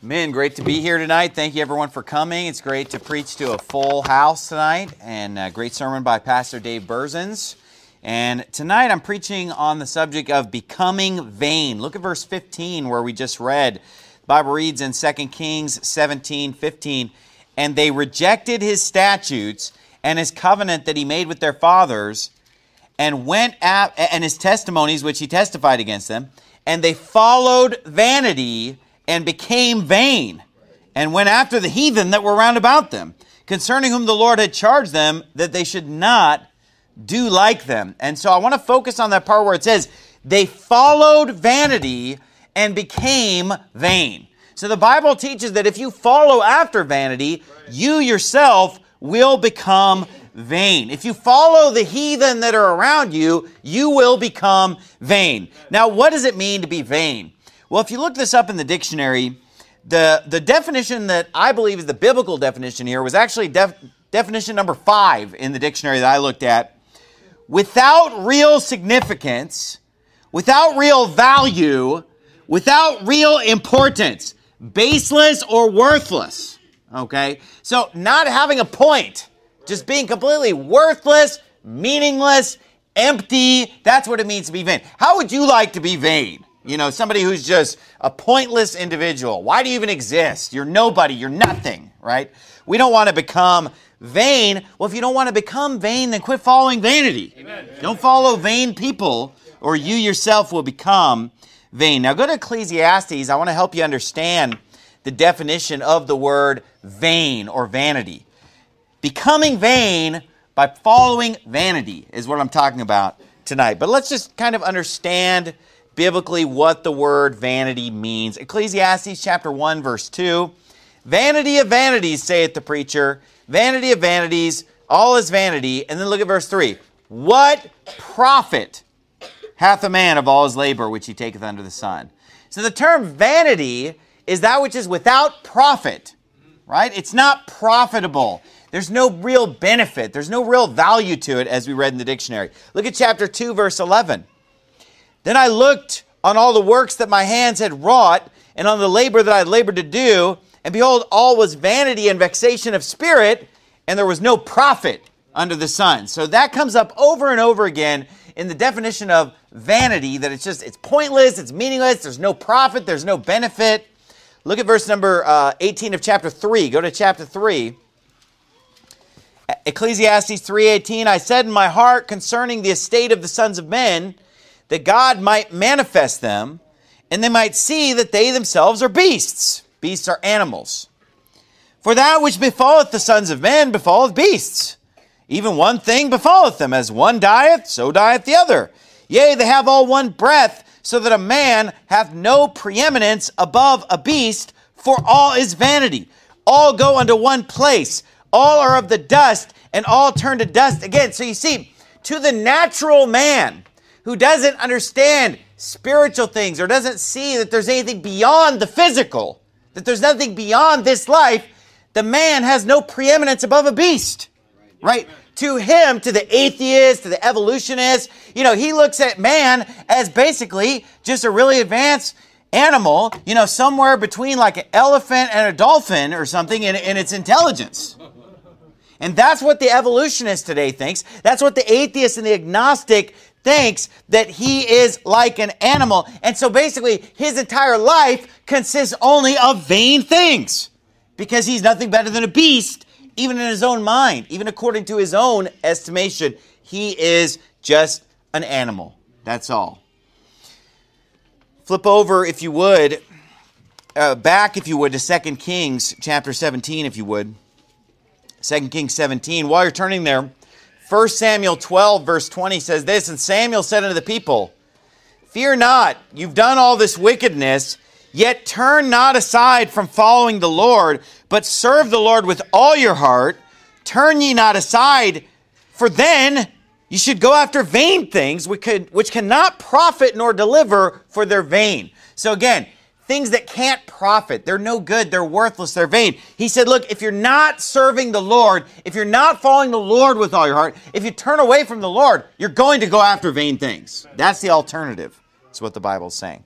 Man, great to be here tonight. Thank you everyone for coming. It's great to preach to a full house tonight, and a great sermon by Pastor Dave Berzins. And tonight I'm preaching on the subject of becoming vain. Look at verse 15 where we just read. The Bible reads in 2 Kings 17:15, "And they rejected his statutes and his covenant that he made with their fathers, and his testimonies which he testified against them, and they followed vanity and became vain, and went after the heathen that were round about them, concerning whom the Lord had charged them that they should not do like them." And so I want to focus on that part where it says, they followed vanity and became vain. So the Bible teaches that if you follow after vanity, you yourself will become vain. If you follow the heathen that are around you, you will become vain. Now, what does it mean to be vain? Well, if you look this up in the dictionary, the definition that I believe is the biblical definition here was actually definition number 5 in the dictionary that I looked at. Without real significance, without real value, without real importance, baseless or worthless. Okay? So not having a point, just being completely worthless, meaningless, empty, that's what it means to be vain. How would you like to be vain? You know, somebody who's just a pointless individual. Why do you even exist? You're nobody. You're nothing, right? We don't want to become vain. Well, if you don't want to become vain, then quit following vanity. Amen. Don't follow vain people, or you yourself will become vain. Now, go to Ecclesiastes. I want to help you understand the definition of the word vain or vanity. Becoming vain by following vanity is what I'm talking about tonight. But let's just kind of understand biblically what the word vanity means. Ecclesiastes chapter 1, verse 2. "Vanity of vanities, saith the preacher. Vanity of vanities, all is vanity." And then look at verse 3. "What profit hath a man of all his labor which he taketh under the sun?" So the term vanity is that which is without profit, right? It's not profitable. There's no real benefit. There's no real value to it, as we read in the dictionary. Look at chapter 2, verse 11. "Then I looked on all the works that my hands had wrought, and on the labor that I had labored to do, and behold, all was vanity and vexation of spirit, and there was no profit under the sun." So that comes up over and over again in the definition of vanity, that it's pointless, it's meaningless, there's no profit, there's no benefit. Look at verse number 18 of chapter 3. Go to chapter 3. Ecclesiastes 3:18, "I said in my heart concerning the estate of the sons of men, that God might manifest them, and they might see that they themselves are beasts." Beasts are animals. "For that which befalleth the sons of men befalleth beasts. Even one thing befalleth them, as one dieth, so dieth the other. Yea, they have all one breath, so that a man hath no preeminence above a beast, for all is vanity. All go unto one place. All are of the dust, and all turn to dust again." So you see, to the natural man who doesn't understand spiritual things or doesn't see that there's anything beyond the physical, that there's nothing beyond this life, the man has no preeminence above a beast, right? To him, to the atheist, to the evolutionist, he looks at man as basically just a really advanced animal, somewhere between like an elephant and a dolphin or something in its intelligence. And that's what the evolutionist today thinks. That's what the atheist and the agnostic thinks, that he is like an animal. And so basically his entire life consists only of vain things, because he's nothing better than a beast, even in his own mind. Even according to his own estimation, he is just an animal. That's all. Flip over, if you would, back, if you would, to 2 Kings chapter 17, if you would. 2 Kings 17. While you're turning there, 1 Samuel 12, verse 20 says this, "And Samuel said unto the people, Fear not, you've done all this wickedness, yet turn not aside from following the Lord, but serve the Lord with all your heart. Turn ye not aside, for then you should go after vain things, which cannot profit nor deliver, for they're vain." So again, things that can't profit. They're no good. They're worthless. They're vain. He said, look, if you're not serving the Lord, if you're not following the Lord with all your heart, if you turn away from the Lord, you're going to go after vain things. That's the alternative. That's what the Bible is saying.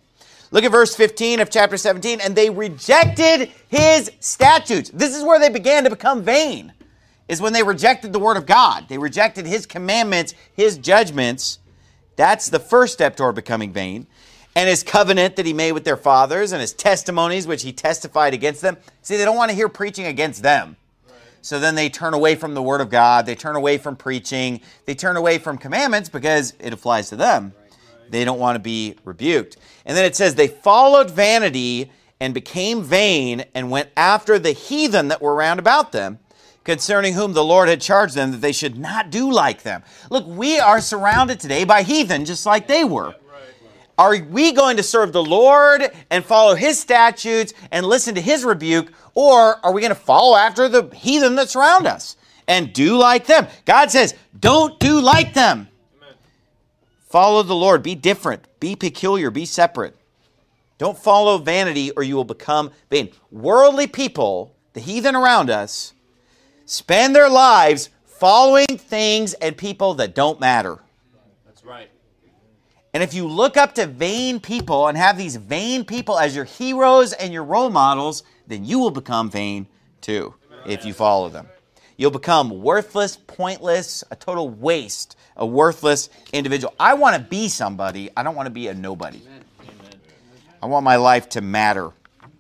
Look at verse 15 of chapter 17. And they rejected his statutes. This is where they began to become vain, is when they rejected the word of God. They rejected his commandments, his judgments. That's the first step toward becoming vain. And his covenant that he made with their fathers and his testimonies, which he testified against them. See, they don't want to hear preaching against them. So then they turn away from the word of God. They turn away from preaching. They turn away from commandments because it applies to them. They don't want to be rebuked. And then it says, they followed vanity and became vain and went after the heathen that were round about them, concerning whom the Lord had charged them that they should not do like them. Look, we are surrounded today by heathen just like they were. Are we going to serve the Lord and follow his statutes and listen to his rebuke, or are we going to follow after the heathen that surround us and do like them? God says, don't do like them. Amen. Follow the Lord. Be different. Be peculiar. Be separate. Don't follow vanity or you will become vain. Worldly people, the heathen around us, spend their lives following things and people that don't matter. That's right. And if you look up to vain people and have these vain people as your heroes and your role models, then you will become vain too if you follow them. You'll become worthless, pointless, a total waste, a worthless individual. I want to be somebody. I don't want to be a nobody. I want my life to matter.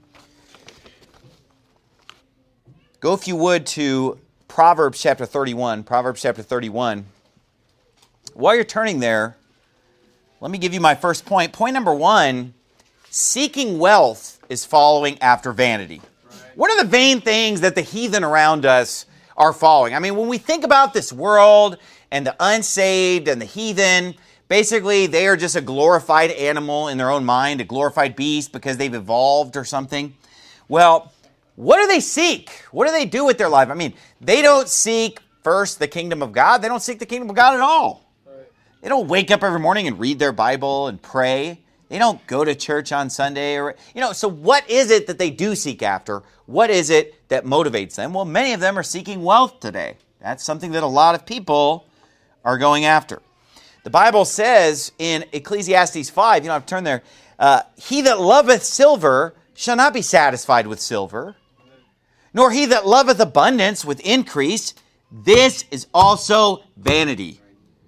Go, if you would, to Proverbs chapter 31. Proverbs chapter 31. While you're turning there, let me give you my first point. Point number one, seeking wealth is following after vanity. Right. What are the vain things that the heathen around us are following? I mean, when we think about this world and the unsaved and the heathen, basically they are just a glorified animal in their own mind, a glorified beast because they've evolved or something. Well, what do they seek? What do they do with their life? I mean, they don't seek first the kingdom of God. They don't seek the kingdom of God at all. They don't wake up every morning and read their Bible and pray. They don't go to church on Sunday. So what is it that they do seek after? What is it that motivates them? Well, many of them are seeking wealth today. That's something that a lot of people are going after. The Bible says in Ecclesiastes 5, you don't have to turn there, he that loveth silver shall not be satisfied with silver, nor he that loveth abundance with increase. This is also vanity.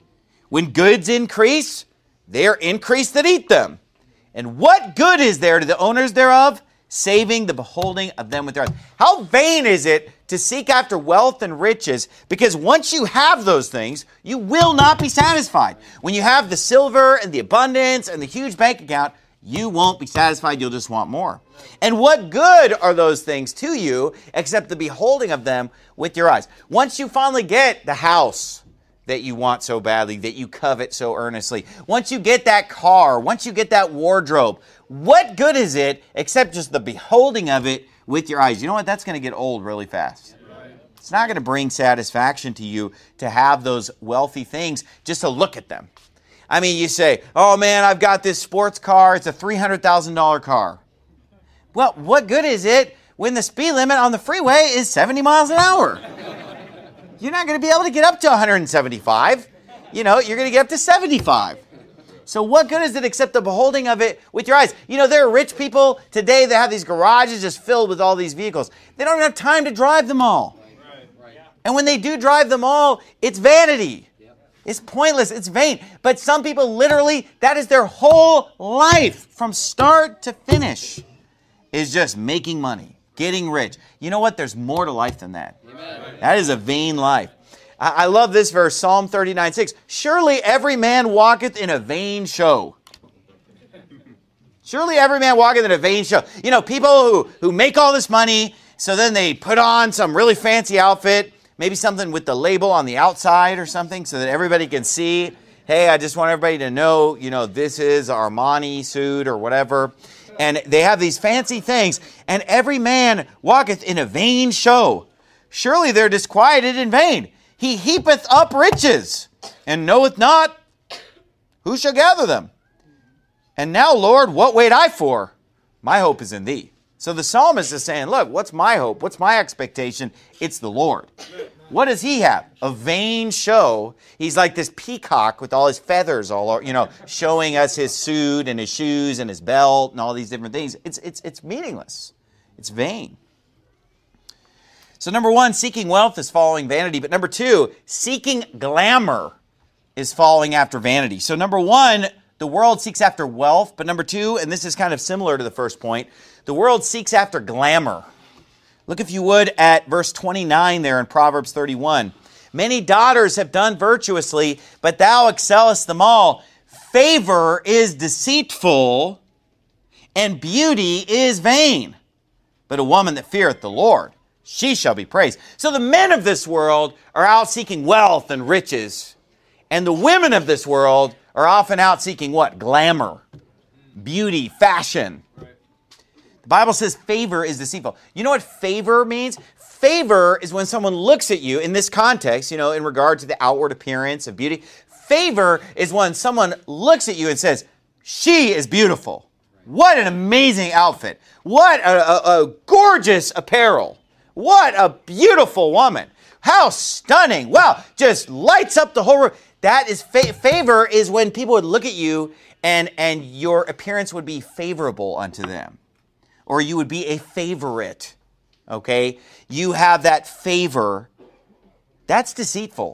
When goods increase, they are increased that eat them. And what good is there to the owners thereof? Saving the beholding of them with their eyes. How vain is it to seek after wealth and riches? Because once you have those things, you will not be satisfied. When you have the silver and the abundance and the huge bank account, you won't be satisfied. You'll just want more. And what good are those things to you except the beholding of them with your eyes? Once you finally get the house that you want so badly, that you covet so earnestly, once you get that car, once you get that wardrobe, what good is it except just the beholding of it with your eyes? You know what? That's going to get old really fast. It's not going to bring satisfaction to you to have those wealthy things just to look at them. I mean, you say, oh man, I've got this sports car. It's a $300,000 car. Well, what good is it when the speed limit on the freeway is 70 miles an hour? You're not going to be able to get up to 175. You're going to get up to 75. So what good is it except the beholding of it with your eyes? There are rich people today that have these garages just filled with all these vehicles. They don't have time to drive them all. And when they do drive them all, it's vanity. It's pointless. It's vain. But some people literally, that is their whole life from start to finish, is just making money. Getting rich. You know what? There's more to life than that. Amen. That is a vain life. I love this verse, Psalm 39:6. Surely every man walketh in a vain show. Surely every man walketh in a vain show. People who make all this money, so then they put on some really fancy outfit, maybe something with the label on the outside or something, so that everybody can see, hey, I just want everybody to know, this is Armani suit or whatever. And they have these fancy things, and every man walketh in a vain show. Surely they're disquieted in vain. He heapeth up riches, and knoweth not who shall gather them. And now, Lord, what wait I for? My hope is in thee. So the psalmist is saying, look, what's my hope? What's my expectation? It's the Lord. What does he have? A vain show. He's like this peacock with all his feathers all, showing us his suit and his shoes and his belt and all these different things. It's meaningless. It's vain. So number one, seeking wealth is following vanity. But number two, seeking glamour is following after vanity. So number one, the world seeks after wealth. But number two, and this is kind of similar to the first point, the world seeks after glamour. Look, if you would, at verse 29 there in Proverbs 31. Many daughters have done virtuously, but thou excellest them all. Favor is deceitful, and beauty is vain. But a woman that feareth the Lord, she shall be praised. So the men of this world are out seeking wealth and riches. And the women of this world are often out seeking what? Glamour, beauty, fashion. The Bible says favor is deceitful. You know what favor means? Favor is when someone looks at you in this context, in regard to the outward appearance of beauty. Favor is when someone looks at you and says, she is beautiful. What an amazing outfit. What a gorgeous apparel. What a beautiful woman. How stunning. Wow, just lights up the whole room. That is favor is when people would look at you and your appearance would be favorable unto them. Or you would be a favorite. Okay? You have that favor. That's deceitful.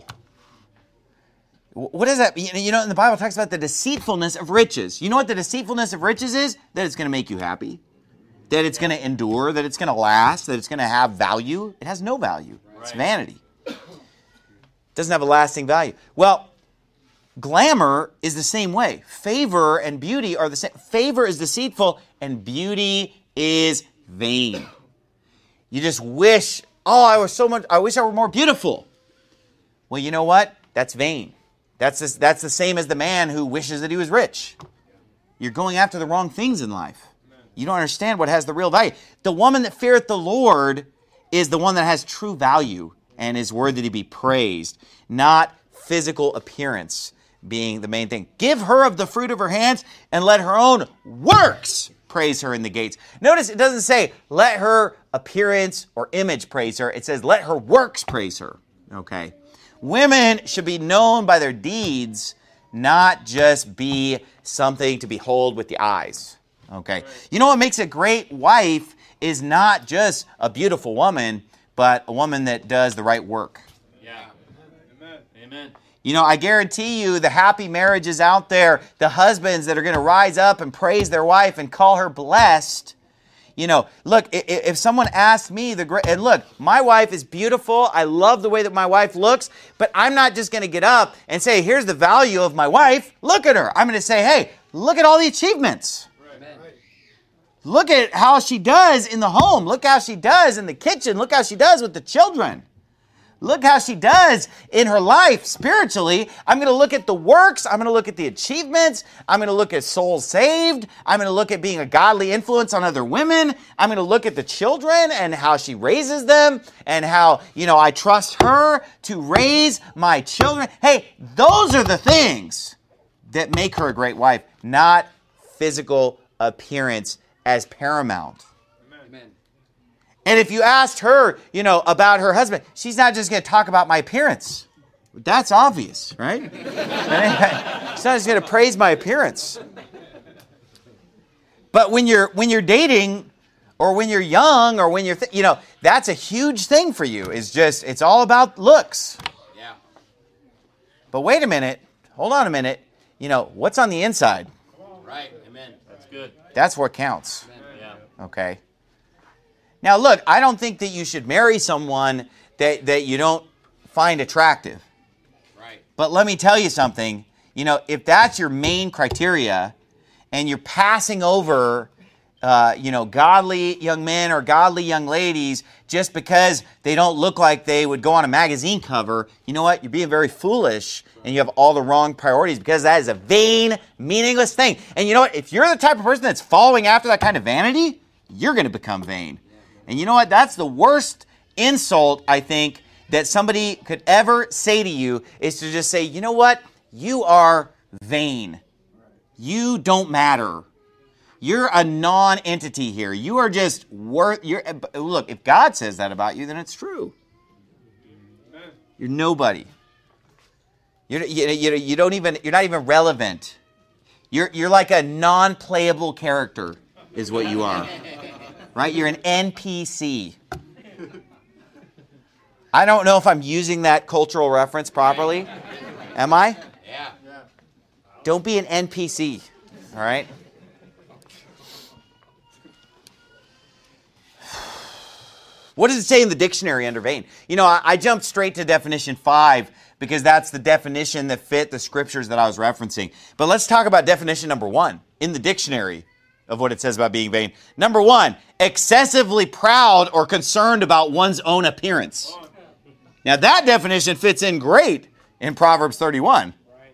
What does that mean? And the Bible talks about the deceitfulness of riches. You know what the deceitfulness of riches is? That it's going to make you happy. That it's going to endure, that it's going to last, that it's going to have value. It has no value. It's vanity. It doesn't have a lasting value. Well, glamour is the same way. Favor and beauty are the same. Favor is deceitful and beauty is vain. You just wish, I wish I were more beautiful. Well, you know what? That's vain. That's the same as the man who wishes that he was rich. You're going after the wrong things in life. You don't understand what has the real value. The woman that feareth the Lord is the one that has true value and is worthy to be praised, not physical appearance being the main thing. Give her of the fruit of her hands and let her own works praise her in the gates. Notice it doesn't say let her appearance or image praise her. It says let her works praise her. Okay. Women should be known by their deeds, not just be something to behold with the eyes. Okay. You know what makes a great wife is not just a beautiful woman, but a woman that does the right work. Yeah. Amen. I guarantee you the happy marriages out there, the husbands that are going to rise up and praise their wife and call her blessed. Look, if someone asked me and look, my wife is beautiful. I love the way that my wife looks, but I'm not just going to get up and say, here's the value of my wife. Look at her. I'm going to say, hey, look at all the achievements. Look at how she does in the home. Look how she does in the kitchen. Look how she does with the children. Look how she does in her life spiritually. I'm going to look at the works. I'm going to look at the achievements. I'm going to look at souls saved. I'm going to look at being a godly influence on other women. I'm going to look at the children and how she raises them and how, I trust her to raise my children. Hey, those are the things that make her a great wife, not physical appearance as paramount. Amen. And if you asked her, about her husband, she's not just going to talk about my appearance. That's obvious, right? She's not just going to praise my appearance. But when you're dating, or when you're young, or when you're, that's a huge thing for you. It's all about looks. Yeah. But wait a minute. Hold on a minute. What's on the inside? Right. Amen. That's good. That's what counts. Yeah. Okay. Now, look, I don't think that you should marry someone that you don't find attractive. Right. But let me tell you something. If that's your main criteria and you're passing over, godly young men or godly young ladies just because they don't look like they would go on a magazine cover, you know what? You're being very foolish and you have all the wrong priorities because that is a vain, meaningless thing. And you know what? If you're the type of person that's following after that kind of vanity, you're going to become vain. And you know what? That's the worst insult, I think, that somebody could ever say to you is to just say, you know what? You are vain. You don't matter. You're a non-entity here. You are just look, if God says that about you, then it's true. You're nobody. You're not even relevant. You're like a non-playable character is what you are. Right? You're an NPC. I don't know if I'm using that cultural reference properly. Am I? Yeah. Don't be an NPC. All right? What does it say in the dictionary under vain? I jumped straight to definition 5 because that's the definition that fit the scriptures that I was referencing. But let's talk about definition number 1 in the dictionary of what it says about being vain. Number 1, excessively proud or concerned about one's own appearance. Now that definition fits in great in Proverbs 31.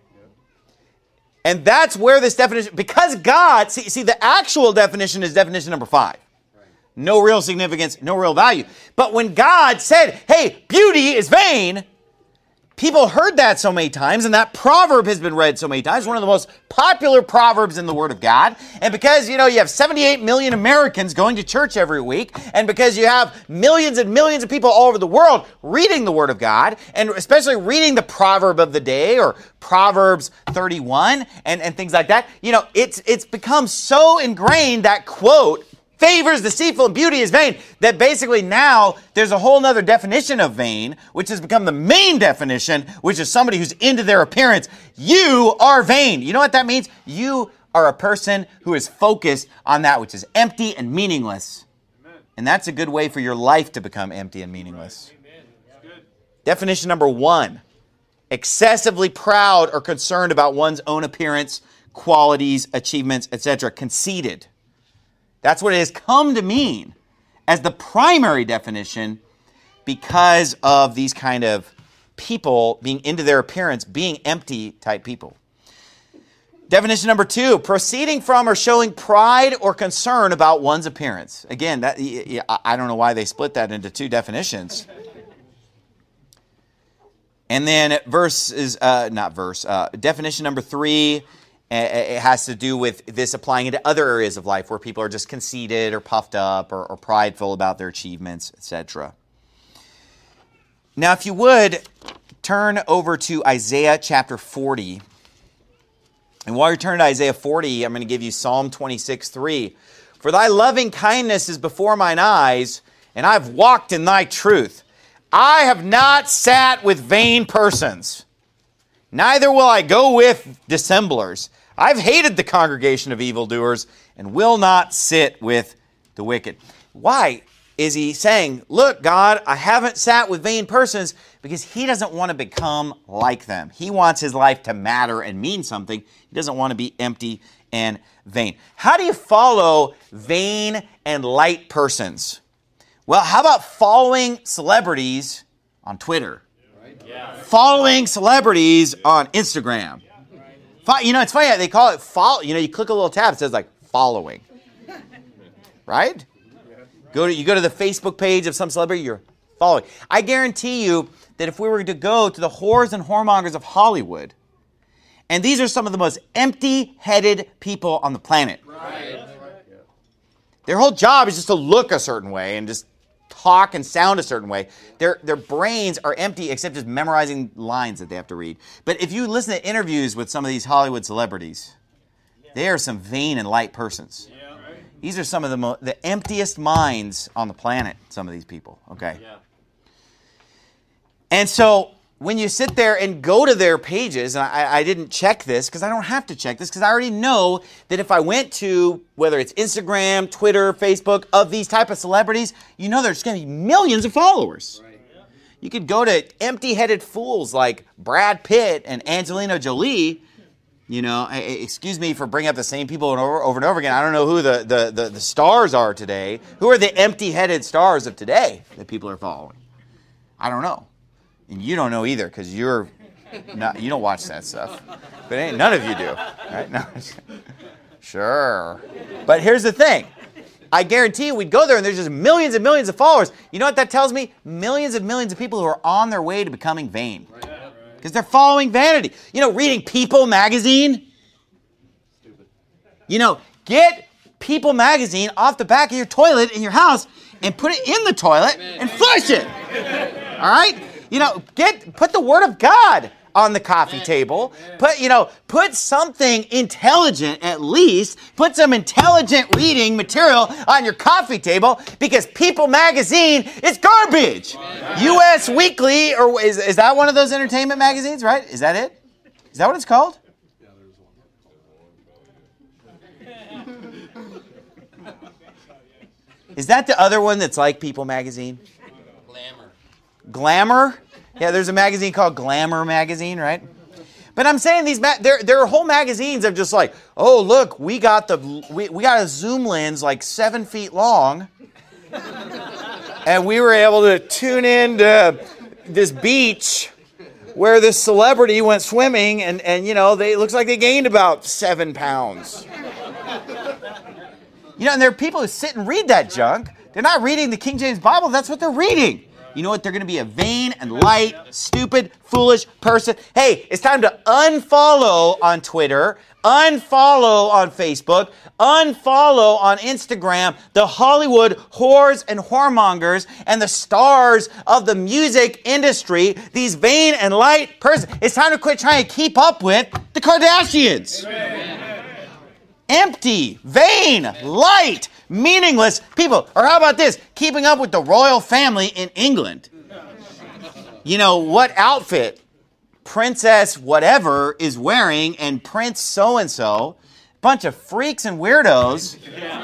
And that's where this definition, because God, see the actual definition is definition number 5. No real significance, no real value. But when God said, hey, beauty is vain, people heard that so many times, and that proverb has been read so many times, one of the most popular proverbs in the Word of God. And because, you have 78 million Americans going to church every week, and because you have millions and millions of people all over the world reading the Word of God, and especially reading the proverb of the day, or Proverbs 31, and things like that, it's become so ingrained, that quote, favor is deceitful and beauty is vain, that basically now there's a whole other definition of vain, which has become the main definition, which is somebody who's into their appearance. You are vain. You know what that means? You are a person who is focused on that which is empty and meaningless. Amen. And that's a good way for your life to become empty and meaningless. Right. Definition number 1, excessively proud or concerned about one's own appearance, qualities, achievements, etc. Conceited. That's what it has come to mean as the primary definition because of these kind of people being into their appearance, being empty type people. Definition number 2, proceeding from or showing pride or concern about one's appearance. Again, I don't know why they split that into 2 definitions. And then definition number 3, it has to do with this applying into other areas of life where people are just conceited or puffed up or prideful about their achievements, etc. Now, if you would, turn over to Isaiah chapter 40. And while you're turning to Isaiah 40, I'm going to give you Psalm 26:3. For thy loving kindness is before mine eyes, and I've walked in thy truth. I have not sat with vain persons, neither will I go with dissemblers. I've hated the congregation of evildoers and will not sit with the wicked. Why is he saying, look, God, I haven't sat with vain persons? Because he doesn't want to become like them. He wants his life to matter and mean something. He doesn't want to be empty and vain. How do you follow vain and light persons? Well, how about following celebrities on Twitter? Yeah. Following celebrities on Instagram. It's funny, they call it follow. You click a little tab, it says like following. Right? You go to the Facebook page of some celebrity, you're following. I guarantee you that if we were to go to the whores and whoremongers of Hollywood, and these are some of the most empty-headed people on the planet. Right. Their whole job is just to look a certain way and just talk and sound a certain way. Their brains are empty except just memorizing lines that they have to read. But if you listen to interviews with some of these Hollywood celebrities, they are some vain and light persons. Yeah, right. These are some of the emptiest minds on the planet, some of these people. Okay. Yeah. And so when you sit there and go to their pages, and I didn't check this because I don't have to check this because I already know that if I went to, whether it's Instagram, Twitter, Facebook, of these type of celebrities, there's going to be millions of followers. Right. Yeah. You could go to empty-headed fools like Brad Pitt and Angelina Jolie. Excuse me for bringing up the same people over and over again. I don't know who the stars are today. Who are the empty-headed stars of today that people are following? I don't know. And you don't know either because you don't watch that stuff. But none of you do. Right? No. Sure. But here's the thing. I guarantee you we'd go there and there's just millions and millions of followers. You know what that tells me? Millions and millions of people who are on their way to becoming vain. Because they're following vanity. Reading People magazine. Stupid. Get People magazine off the back of your toilet in your house and put it in the toilet and flush it. All right? Put the Word of God on the coffee table. Put something intelligent, at least. Put some intelligent reading material on your coffee table, because People Magazine is garbage. U.S. Weekly, or is that one of those entertainment magazines, right? Is that it? Is that what it's called? Is that the other one that's like People Magazine? Glamour? Yeah, there's a magazine called Glamour Magazine, right? But I'm saying there are whole magazines of just like, oh, look, we got a zoom lens like 7 feet long, and we were able to tune in to this beach where this celebrity went swimming, and it looks like they gained about 7 pounds. And there are people who sit and read that junk. They're not reading the King James Bible. That's what they're reading. You know what? They're going to be a vain and light, stupid, foolish person. Hey, it's time to unfollow on Twitter, unfollow on Facebook, unfollow on Instagram the Hollywood whores and whoremongers and the stars of the music industry, these vain and light persons. It's time to quit trying to keep up with the Kardashians. Amen. Empty, vain, light, meaningless people. Or how about this? Keeping up with the royal family in England. What outfit Princess whatever is wearing, and Prince so-and-so. Bunch of freaks and weirdos.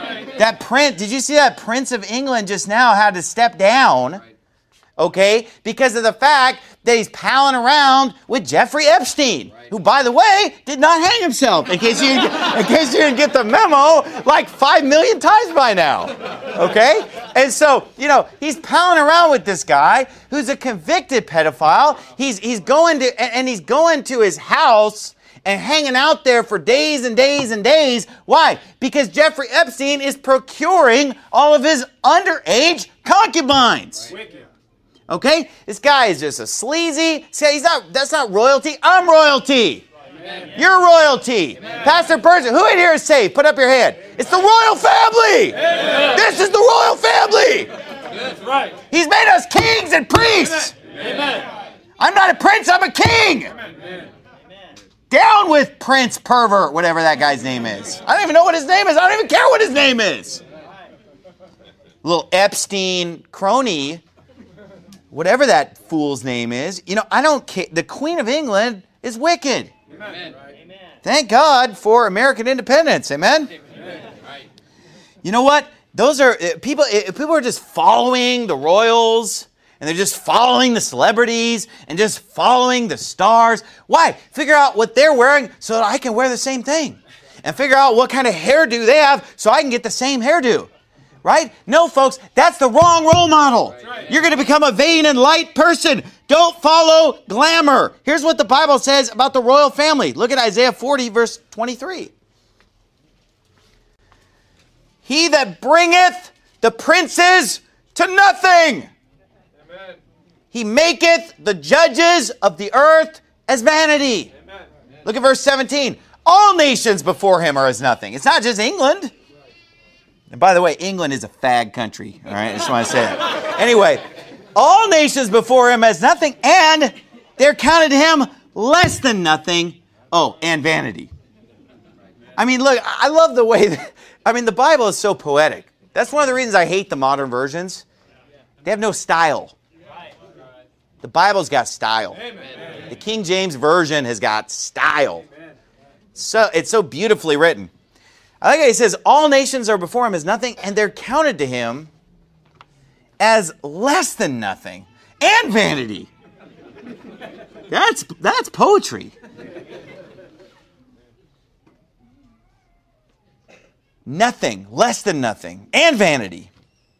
Did you see that Prince of England just now had to step down? Okay, because of the fact that he's palling around with Jeffrey Epstein, who, by the way, did not hang himself, in case you didn't get the memo, like 5 million times by now. Okay? And so, he's palling around with this guy who's a convicted pedophile. He's going to his house and hanging out there for days and days and days. Why? Because Jeffrey Epstein is procuring all of his underage concubines. Okay? This guy is just a sleazy. That's not royalty. I'm royalty. Amen. You're royalty. Amen. Pastor Burson, who in here is saved? Put up your hand. It's the royal family. Amen. This is the royal family. That's right. He's made us kings and priests. Amen. I'm not a prince, I'm a king. Amen. Down with Prince Pervert, whatever that guy's name is. I don't even know what his name is. I don't even care what his name is. Little Epstein crony. Whatever that fool's name is, I don't care. The Queen of England is wicked. Amen. Thank God for American independence. Amen? Amen. You know what? Those are people. If people are just following the royals, and they're just following the celebrities, and just following the stars. Why? Figure out what they're wearing so that I can wear the same thing, and figure out what kind of hairdo they have so I can get the same hairdo. Right? No, folks, that's the wrong role model. Right. You're going to become a vain and light person. Don't follow glamour. Here's what the Bible says about the royal family. Look at Isaiah 40, verse 23. He that bringeth the princes to nothing. Amen. He maketh the judges of the earth as vanity. Amen. Look at verse 17. All nations before him are as nothing. It's not just England. And by the way, England is a fag country. All right, I just want to say that. Anyway, all nations before him as nothing, and they're counted to him less than nothing. Oh, and vanity. I mean, look, I love the way the Bible is so poetic. That's one of the reasons I hate the modern versions. They have no style. The Bible's got style. The King James Version has got style. So it's so beautifully written. I like how he says, all nations are before him as nothing, and they're counted to him as less than nothing and vanity. That's poetry. Nothing, less than nothing, and vanity.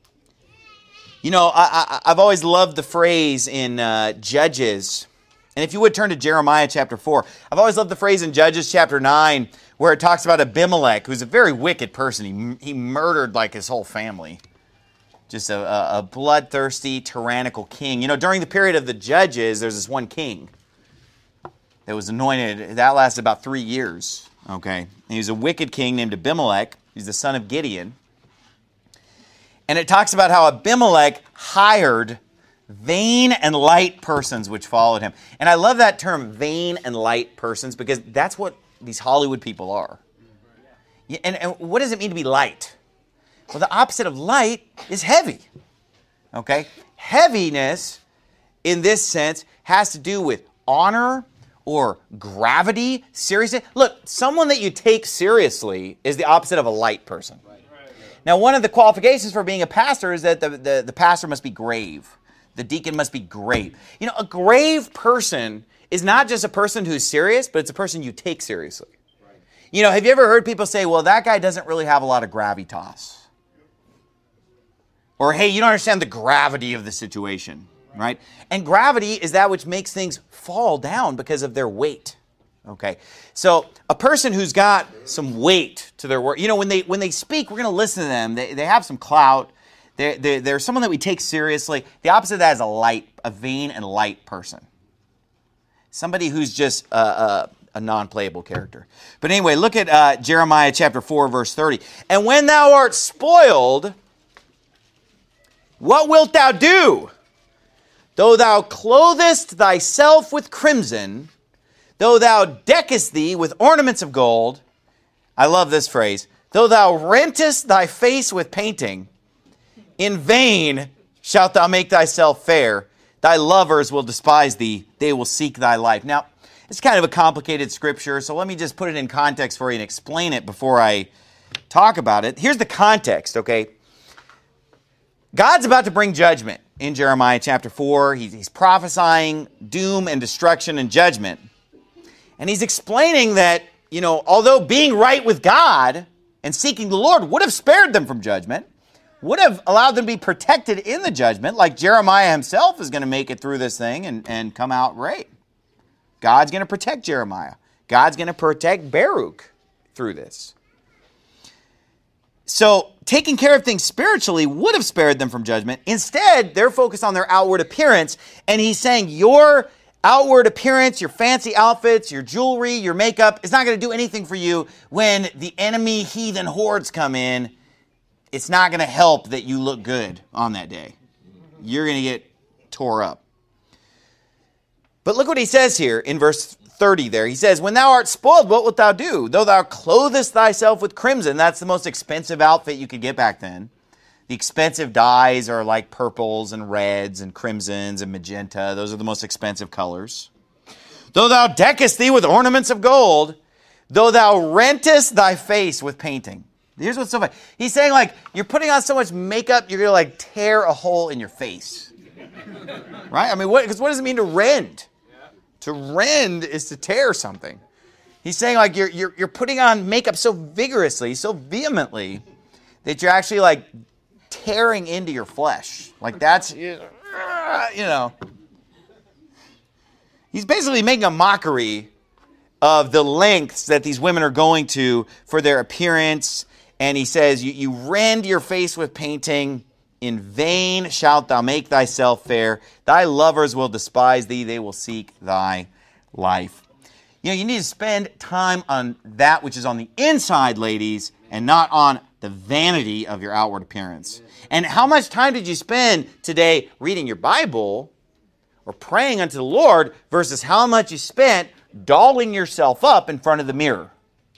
I've always loved the phrase in Judges, and if you would turn to Jeremiah chapter 4, I've always loved the phrase in Judges chapter 9, where it talks about Abimelech, who's a very wicked person. He murdered like his whole family. Just a bloodthirsty, tyrannical king. During the period of the Judges, there's this one king that was anointed. That lasted about 3 years. Okay, and he was a wicked king named Abimelech. He's the son of Gideon. And it talks about how Abimelech hired vain and light persons which followed him. And I love that term, vain and light persons, because that's what these Hollywood people are. And what does it mean to be light? Well, the opposite of light is heavy. Okay? Heaviness, in this sense, has to do with honor or gravity, seriousness. Look, someone that you take seriously is the opposite of a light person. Now, one of the qualifications for being a pastor is that the pastor must be grave. The deacon must be grave. You know, a grave person is not just a person who's serious, but it's a person you take seriously. You know, have you ever heard people say, well, that guy doesn't really have a lot of gravitas? Or, hey, you don't understand the gravity of the situation, right? And gravity is that which makes things fall down because of their weight, okay? So a person who's got some weight to their word, you know, when they speak, we're going to listen to them. They have some clout. They're someone that we take seriously. The opposite of that is a vain and light person. Somebody who's just a non-playable character. But anyway, look at Jeremiah chapter 4, verse 30. And when thou art spoiled, what wilt thou do? Though thou clothest thyself with crimson, though thou deckest thee with ornaments of gold, I love this phrase, though thou rentest thy face with painting, in vain shalt thou make thyself fair. Thy lovers will despise thee. They will seek thy life. Now, it's kind of a complicated scripture, so let me just put it in context for you and explain it before I talk about it. Here's the context, okay? God's about to bring judgment in Jeremiah chapter 4. He's prophesying doom and destruction and judgment. And he's explaining that, you know, although being right with God and seeking the Lord would have spared them from judgment, would have allowed them to be protected in the judgment, like Jeremiah himself is going to make it through this thing and come out right. God's going to protect Jeremiah. God's going to protect Baruch through this. So taking care of things spiritually would have spared them from judgment. Instead, they're focused on their outward appearance. And he's saying your outward appearance, your fancy outfits, your jewelry, your makeup is not going to do anything for you when the enemy heathen hordes come in. It's not going to help that you look good on that day. You're going to get tore up. But look what he says here in verse 30 there. He says, when thou art spoiled, what wilt thou do? Though thou clothest thyself with crimson, that's the most expensive outfit you could get back then. The expensive dyes are like purples and reds and crimsons and magenta. Those are the most expensive colors. Though thou deckest thee with ornaments of gold, though thou rentest thy face with painting. Here's what's so funny. He's saying, like, you're putting on so much makeup, you're going to, like, tear a hole in your face. Right? I mean, what does it mean to rend? To rend is to tear something. He's saying, like, you're putting on makeup so vigorously, so vehemently, that you're actually, like, tearing into your flesh. Like, that's, you know. He's basically making a mockery of the lengths that these women are going to for their appearance. And he says, you rend your face with painting. In vain shalt thou make thyself fair. Thy lovers will despise thee. They will seek thy life. You know, you need to spend time on that which is on the inside, ladies, and not on the vanity of your outward appearance. And how much time did you spend today reading your Bible or praying unto the Lord versus how much you spent dolling yourself up in front of the mirror?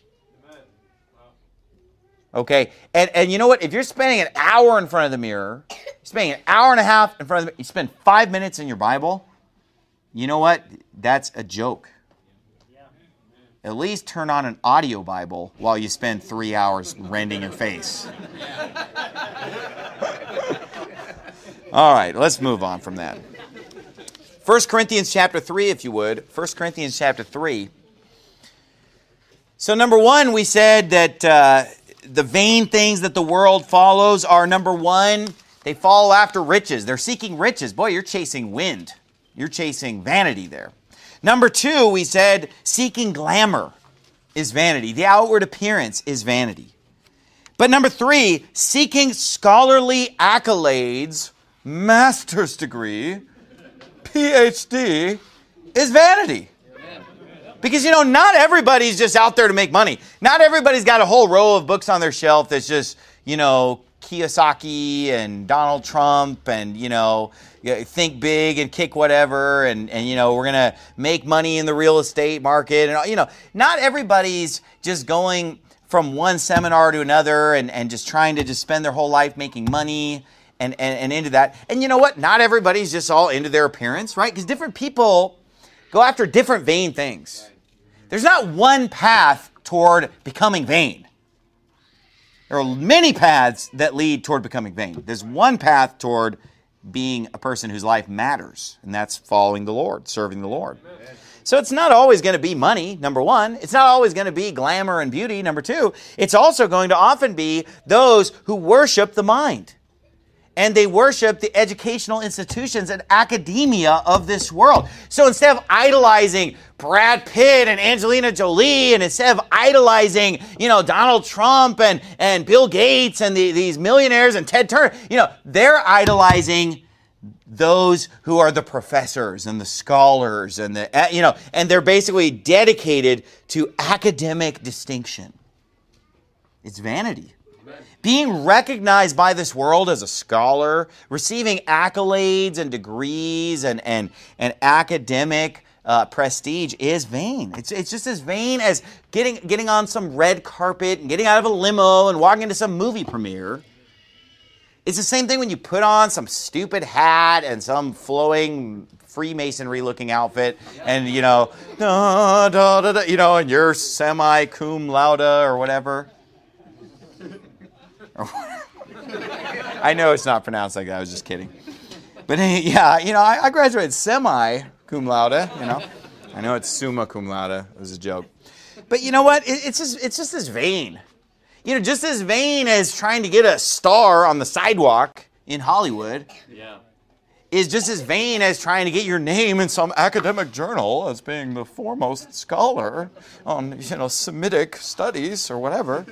Okay, and you know what? If you're spending an hour in front of the mirror, you're spending an hour and a half in front of the mirror, you spend 5 minutes in your Bible, you know what? That's a joke. At least turn on an audio Bible while you spend 3 hours rending your face. All right, let's move on from that. 1 Corinthians chapter 3, if you would. 1 Corinthians chapter 3. So number one, we said that the vain things that the world follows are, number one, they follow after riches. They're seeking riches. Boy, you're chasing wind. You're chasing vanity there. Number two, we said seeking glamour is vanity. The outward appearance is vanity. But number three, seeking scholarly accolades, master's degree, PhD, is vanity. Because, you know, not everybody's just out there to make money. Not everybody's got a whole row of books on their shelf that's just, you know, Kiyosaki and Donald Trump and, think big and kick whatever and we're going to make money in the real estate market. And, not everybody's just going from one seminar to another and just trying to just spend their whole life making money and into that. And you know what? Not everybody's just all into their appearance, right? Because different people go after different vain things. There's not one path toward becoming vain. There are many paths that lead toward becoming vain. There's one path toward being a person whose life matters, and that's following the Lord, serving the Lord. Amen. So it's not always going to be money, number one. It's not always going to be glamour and beauty, number two. It's also going to often be those who worship the mind. And they worship the educational institutions and academia of this world. So instead of idolizing Brad Pitt and Angelina Jolie, and instead of idolizing, Donald Trump and Bill Gates and these millionaires and Ted Turner, they're idolizing those who are the professors and the scholars and and they're basically dedicated to academic distinction. It's vanity. Being recognized by this world as a scholar, receiving accolades and degrees and academic prestige is vain. It's just as vain as getting on some red carpet and getting out of a limo and walking into some movie premiere. It's the same thing when you put on some stupid hat and some flowing Freemasonry-looking outfit and, and you're semi-cum laude or whatever. I know it's not pronounced like that. I was just kidding. But yeah, I graduated semi-cum laude, I know it's summa cum laude. It was a joke. But you know what? It's just as vain. Just as vain as trying to get a star on the sidewalk in Hollywood. Yeah. Is just as vain as trying to get your name in some academic journal as being the foremost scholar on, Semitic studies or whatever.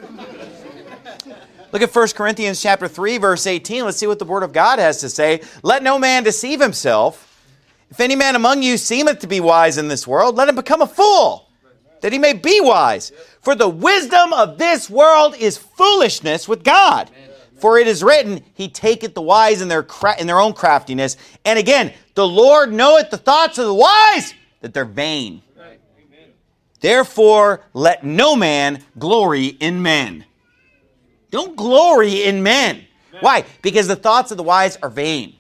Look at 1 Corinthians chapter 3, verse 18. Let's see what the Word of God has to say. Let no man deceive himself. If any man among you seemeth to be wise in this world, let him become a fool, that he may be wise. For the wisdom of this world is foolishness with God. For it is written, He taketh the wise in their own craftiness. And again, the Lord knoweth the thoughts of the wise, that they're vain. Therefore, let no man glory in men. Don't glory in men. Why? Because the thoughts of the wise are vain.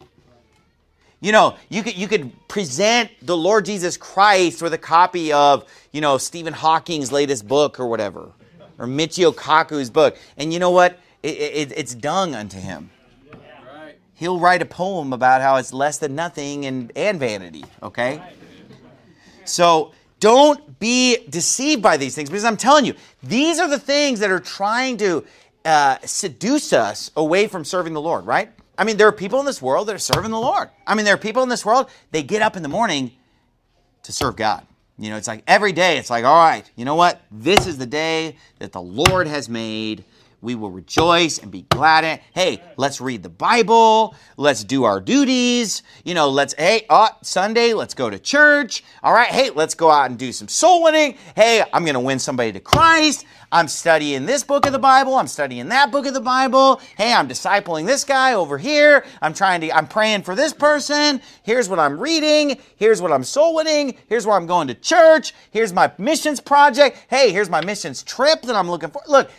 You could present the Lord Jesus Christ with a copy of, Stephen Hawking's latest book or whatever, or Michio Kaku's book. And you know what? It's dung unto him. He'll write a poem about how it's less than nothing and vanity, okay? So don't be deceived by these things, because I'm telling you, these are the things that are trying to seduce us away from serving the Lord, right? I mean, there are people in this world that are serving the Lord. I mean, there are people in this world, they get up in the morning to serve God. It's like every day, it's like, all right, you know what? This is the day that the Lord has made. We will rejoice and be glad in it. Hey, let's read the Bible. Let's do our duties. Sunday, let's go to church. All right, hey, let's go out and do some soul winning. Hey, I'm going to win somebody to Christ. I'm studying this book of the Bible. I'm studying that book of the Bible. Hey, I'm discipling this guy over here. I'm praying for this person. Here's what I'm reading. Here's what I'm soul winning. Here's where I'm going to church. Here's my missions project. Hey, here's my missions trip that I'm looking for. Look,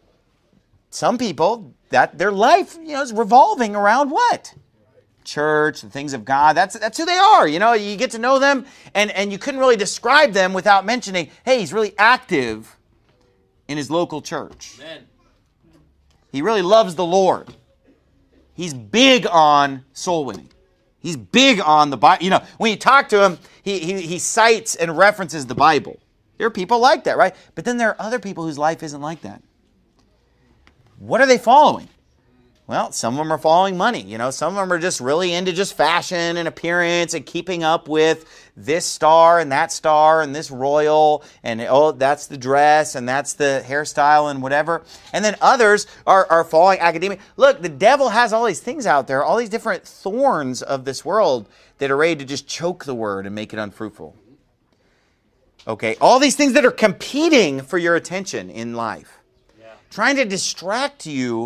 some people, that their life, is revolving around what? Church, the things of God. That's who they are. You get to know them, and you couldn't really describe them without mentioning, hey, he's really active in his local church. Amen. He really loves the Lord. He's big on soul winning. He's big on the Bible. When you talk to him, he cites and references the Bible. There are people like that, right? But then there are other people whose life isn't like that. What are they following? Well, some of them are following money. Some of them are just really into just fashion and appearance and keeping up with this star and this royal, and that's the dress and that's the hairstyle and whatever. And then others are following academia. Look, the devil has all these things out there, all these different thorns of this world that are ready to just choke the word and make it unfruitful. Okay, all these things that are competing for your attention in life. Trying to distract you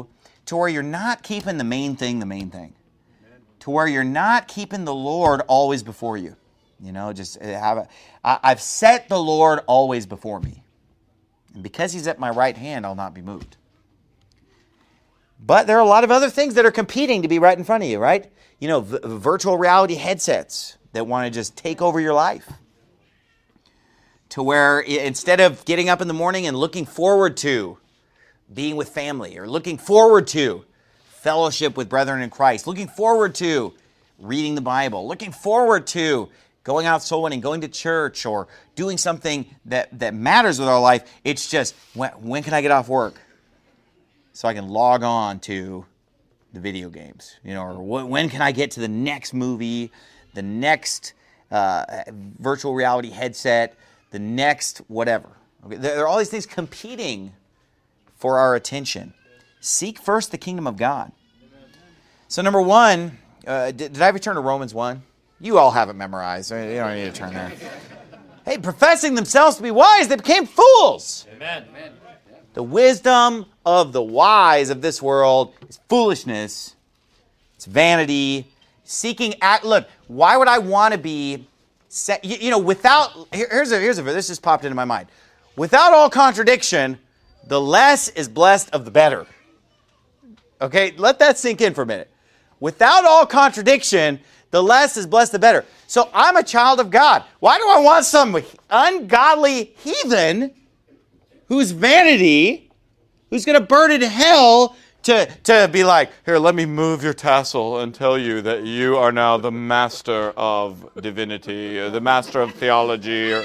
to where you're not keeping the main thing. To where you're not keeping the Lord always before you. You know, I've set the Lord always before me. And because He's at my right hand, I'll not be moved. But there are a lot of other things that are competing to be right in front of you, right? You know, virtual reality headsets that want to just take over your life. To where instead of getting up in the morning and looking forward to being with family, or looking forward to fellowship with brethren in Christ, looking forward to reading the Bible, looking forward to going out soul winning, going to church, or doing something that matters with our life, it's just, when can I get off work so I can log on to the video games? You know, or when can I get to the next movie, the next virtual reality headset, the next whatever. Okay? There are all these things competing for our attention. Seek first the kingdom of God. So number one, did I ever turn to Romans 1? You all have it memorized. You don't need to turn there. Hey, professing themselves to be wise, they became fools. Amen. The wisdom of the wise of this world is foolishness. It's vanity. Look, why would I want to be set, without, here's a this just popped into my mind. Without all contradiction, the less is blessed of the better. Okay, let that sink in for a minute. Without all contradiction, the less is blessed the better. So I'm a child of God. Why do I want some ungodly heathen whose vanity, who's going to burn in hell to be like, here, let me move your tassel and tell you that you are now the master of divinity, or the master of theology.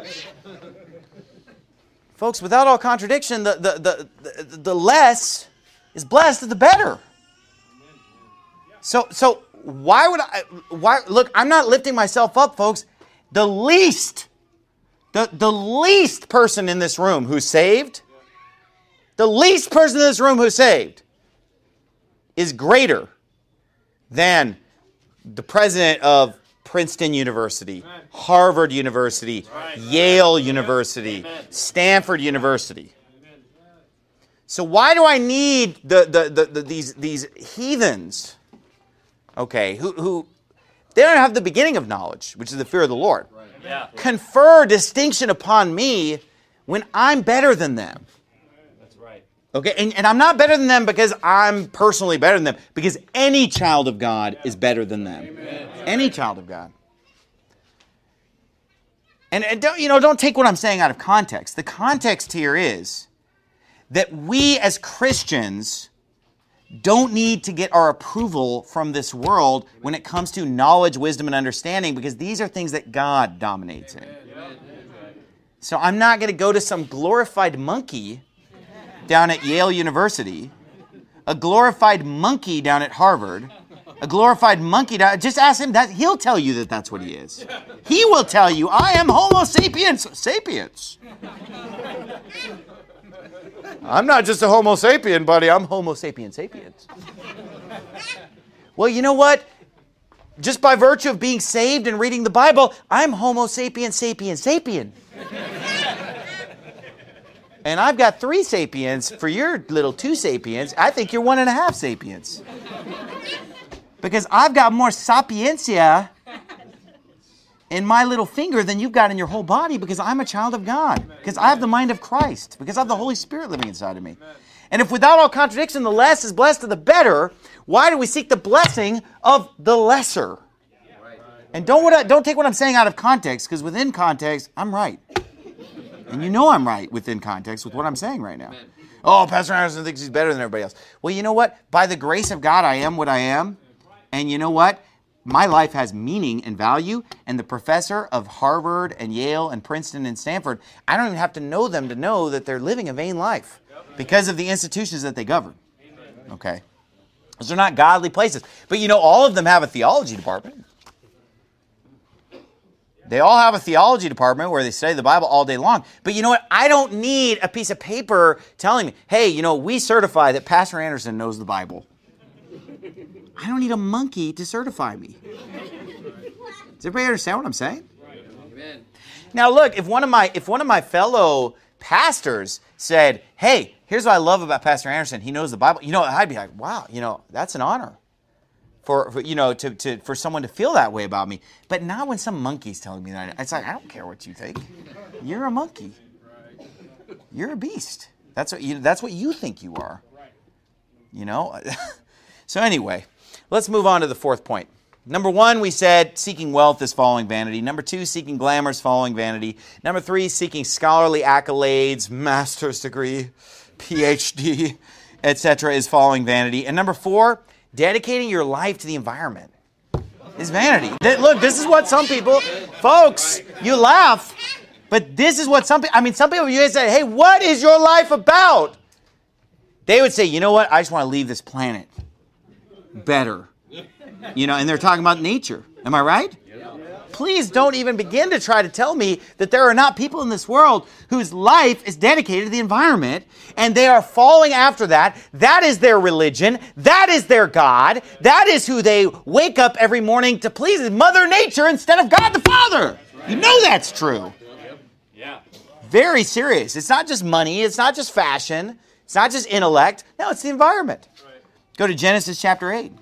Folks, without all contradiction, the less is blessed the better. So why would look, I'm not lifting myself up, folks. The least person in this room who's saved, is greater than the president of Princeton University, Harvard University, Yale University, Stanford University. So why do I need these heathens? Okay, who they don't have the beginning of knowledge, which is the fear of the Lord. Right. Yeah. Confer distinction upon me when I'm better than them. That's right. Okay, and I'm not better than them because I'm personally better than them, because any child of God is better than them. Amen. Any child of God. And don't take what I'm saying out of context. The context here is that we as Christians don't need to get our approval from this world when it comes to knowledge, wisdom, and understanding, because these are things that God dominates in. So I'm not going to go to some glorified monkey down at Yale University, a glorified monkey down at Harvard, a glorified monkey down... Just ask him that. He'll tell you that that's what he is. He will tell you, I am Homo sapiens. Sapiens. I'm not just a Homo sapien, buddy. I'm Homo sapien sapiens. Well, you know what? Just by virtue of being saved and reading the Bible, I'm Homo sapien sapien sapien. And I've got 3 sapiens for your little 2 sapiens. I think you're 1.5 sapiens. Because I've got more sapientia in my little finger than you've got in your whole body, because I'm a child of God, because I have the mind of Christ, because I have the Holy Spirit living inside of me. And if without all contradiction the less is blessed of the better, why do we seek the blessing of the lesser? And don't take what I'm saying out of context, because within context, I'm right. And you know I'm right within context with what I'm saying right now. Oh, Pastor Anderson thinks he's better than everybody else. Well, you know what? By the grace of God, I am what I am. And you know what? My life has meaning and value, and the professor of Harvard and Yale and Princeton and Stanford, I don't even have to know them to know that they're living a vain life because of the institutions that they govern. Okay? Those are not godly places. But you know, all of them have a theology department. They all have a theology department where they study the Bible all day long. But you know what? I don't need a piece of paper telling me, hey, you know, we certify that Pastor Anderson knows the Bible. I don't need a monkey to certify me. Does everybody understand what I'm saying? Amen. Now look, if one of my fellow pastors said, hey, Here's what I love about Pastor Anderson. He knows the Bible. I'd be like, wow, that's an honor for someone to feel that way about me. But not when some monkey's telling me that. It's like, I don't care what you think. You're a monkey. You're a beast. That's what you think you are. So anyway, let's move on to the fourth point. Number 1, we said seeking wealth is following vanity. Number 2, seeking glamour is following vanity. Number 3, seeking scholarly accolades, master's degree, PhD, etc. is following vanity. And number 4, dedicating your life to the environment is vanity. Look, this is what some people, folks, you laugh, but this is what some people, you guys say, hey, what is your life about? They would say, you know what, I just want to leave this planet better. And they're talking about nature. Am I right? Please don't even begin to try to tell me that there are not people in this world whose life is dedicated to the environment, and they are following after that. That is their religion. That is their God. That is who they wake up every morning to please, Mother Nature instead of God the Father. You know that's true. Yeah. Very serious. It's not just money. It's not just fashion. It's not just intellect. No, it's the environment. Go to Genesis chapter 8.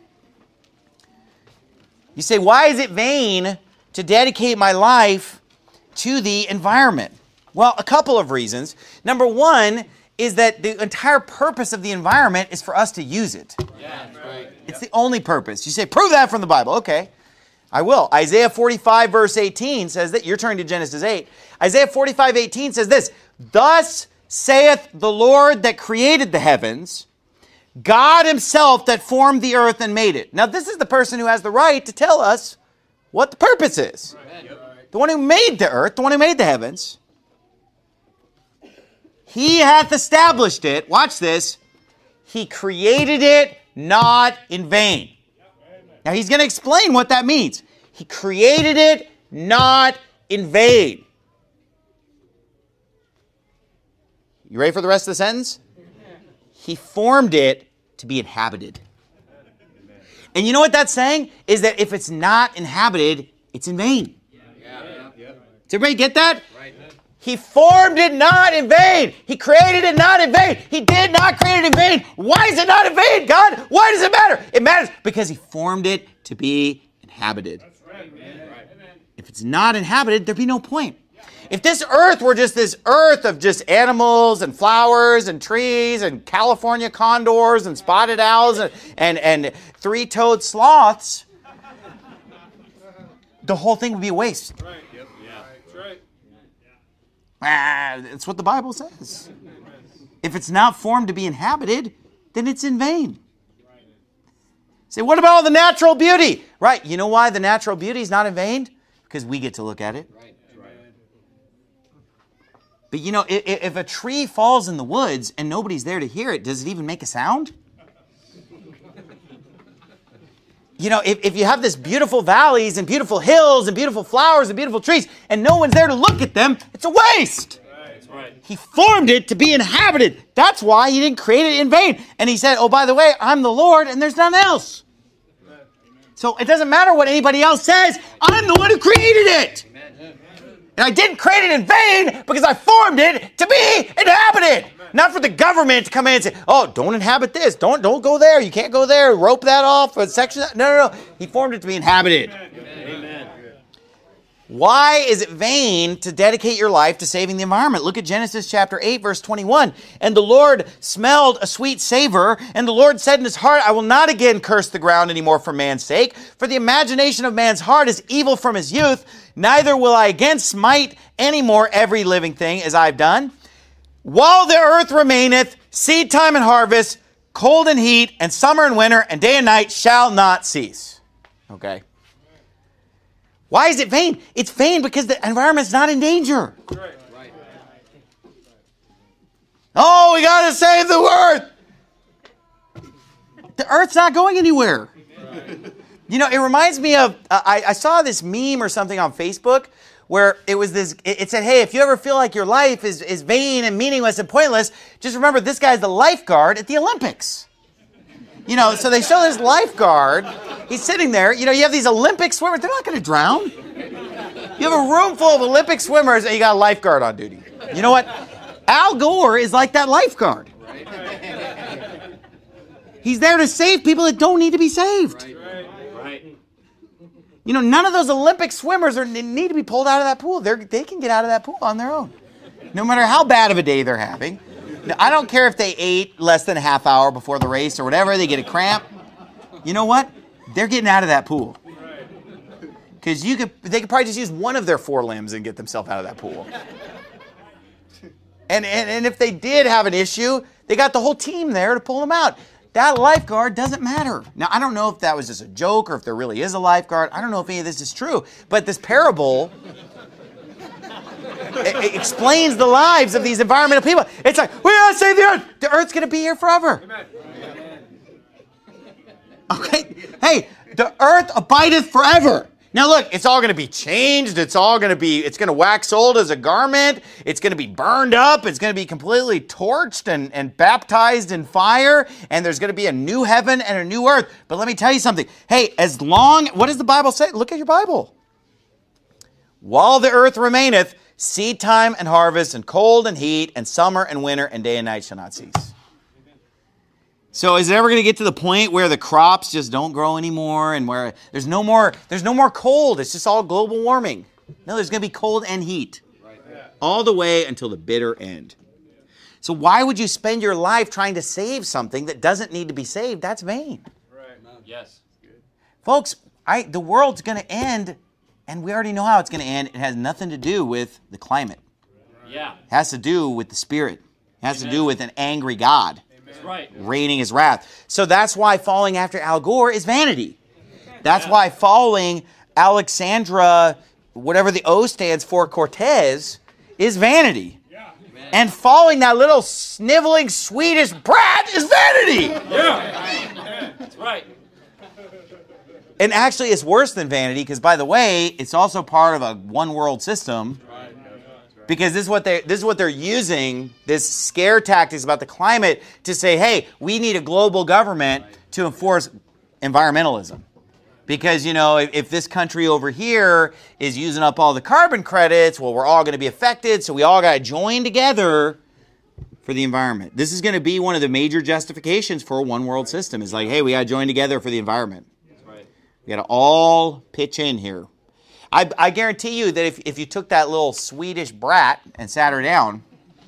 You say, why is it vain to dedicate my life to the environment? Well, a couple of reasons. Number 1 is that the entire purpose of the environment is for us to use it. Yeah, that's right. It's the only purpose. You say, prove that from the Bible. Okay, I will. Isaiah 45 verse 18 says that. You're turning to Genesis 8. Isaiah 45:18 says this, thus saith the Lord that created the heavens, God himself that formed the earth and made it. Now, this is the person who has the right to tell us what the purpose is. The one who made the earth, the one who made the heavens. He hath established it. Watch this. He created it not in vain. Now, he's going to explain what that means. He created it not in vain. You ready for the rest of the sentence? He formed it to be inhabited. And you know what that's saying? Is that if it's not inhabited, it's in vain. Does everybody get that? He formed it not in vain. He created it not in vain. He did not create it in vain. Why is it not in vain, God? Why does it matter? It matters because he formed it to be inhabited. If it's not inhabited, there'd be no point. If this earth were just this earth of just animals and flowers and trees and California condors and spotted owls and three-toed sloths, the whole thing would be a waste. That's what the Bible says. If it's not formed to be inhabited, then it's in vain. Say, what about all the natural beauty? Right, you know why the natural beauty is not in vain? Because we get to look at it. But if a tree falls in the woods and nobody's there to hear it, does it even make a sound? If you have this beautiful valleys and beautiful hills and beautiful flowers and beautiful trees and no one's there to look at them, it's a waste. Right. He formed it to be inhabited. That's why he didn't create it in vain. And he said, oh, by the way, I'm the Lord and there's none else. So it doesn't matter what anybody else says. I'm the one who created it. And I didn't create it in vain because I formed it to be inhabited. Not for the government to come in and say, oh, don't inhabit this. Don't go there. You can't go there. Rope that off. Or section that. No. He formed it to be inhabited. Amen. Why is it vain to dedicate your life to saving the environment? Look at Genesis chapter 8, verse 21. And the Lord smelled a sweet savor, and the Lord said in his heart, I will not again curse the ground anymore for man's sake, for the imagination of man's heart is evil from his youth, neither will I again smite any more every living thing as I've done. While the earth remaineth, seed time and harvest, cold and heat, and summer and winter, and day and night shall not cease. Okay. Why is it vain? It's vain because the environment's not in danger. Right. Oh, we got to save the earth. The earth's not going anywhere. Right. It reminds me of, I saw this meme or something on Facebook where it said, hey, if you ever feel like your life is vain and meaningless and pointless, just remember this guy's the lifeguard at the Olympics. So they show this lifeguard. He's sitting there. You have these Olympic swimmers. They're not going to drown. You have a room full of Olympic swimmers and you got a lifeguard on duty. You know what? Al Gore is like that lifeguard. He's there to save people that don't need to be saved. Right. You know, none of those Olympic swimmers need to be pulled out of that pool. They can get out of that pool on their own, no matter how bad of a day they're having. Now, I don't care if they ate less than a half hour before the race or whatever, they get a cramp. You know what? They're getting out of that pool. Because they could probably just use one of their 4 limbs and get themselves out of that pool. And if they did have an issue, they got the whole team there to pull them out. That lifeguard doesn't matter. Now, I don't know if that was just a joke or if there really is a lifeguard. I don't know if any of this is true. But this parable it explains the lives of these environmental people. It's like, we gotta save the earth. The earth's going to be here forever. Amen. Okay? Hey, the earth abideth forever. Now look, it's all going to be changed. It's going to wax old as a garment. It's going to be burned up. It's going to be completely torched and baptized in fire. And there's going to be a new heaven and a new earth. But let me tell you something. Hey, what does the Bible say? Look at your Bible. While the earth remaineth, seed time and harvest and cold and heat and summer and winter and day and night shall not cease. So is it ever going to get to the point where the crops just don't grow anymore and where there's no more cold? It's just all global warming. No, there's going to be cold and heat all the way until the bitter end. So why would you spend your life trying to save something that doesn't need to be saved? That's vain. Right. Yes. Folks, the world's going to end, and we already know how it's going to end. It has nothing to do with the climate. Yeah. It has to do with the Spirit. It has to do with an angry God. That's right. Raining his wrath. So that's why following after Al Gore is vanity. That's why following Alexandra, whatever the O stands for, Cortez, is vanity. Yeah. And following that little sniveling Swedish brat is vanity. Yeah. That's right. And actually it's worse than vanity because, by the way, it's also part of a one world system. Because this is what they're using, this scare tactics about the climate, to say, hey, we need a global government to enforce environmentalism. Because, you know, if this country over here is using up all the carbon credits, well, we're all going to be affected, so we all got to join together for the environment. This is going to be one of the major justifications for a one world system. Is like, hey, we got to join together for the environment. That's right. We got to all pitch in here. I guarantee you that if you took that little Swedish brat and sat her down,